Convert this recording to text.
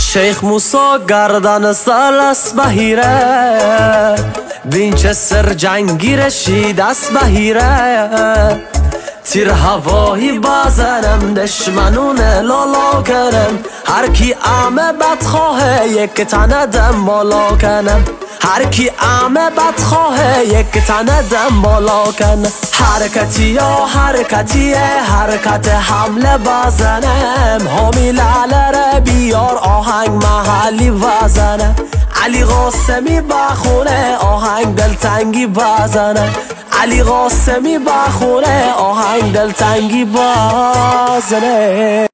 شیخ موسا گردن سالس بهیره وینچستر جنگی رشید از بهیره تیر هوایی بازنم دشمنون لالا کنم هر کی عمه بدخواه یک تنه دم بالا کنم هر کی عمه بدخواه یک تنه دم بالا کنم حرکتی یا حرکتیه حرکت حمله بازنم همی لالره بیار آهنگ محلی بازنم علی قاسمی بخونه آهنگ دلتنگی بازنم علی قاسمی بخونه آهنگ دلتنگی بازنه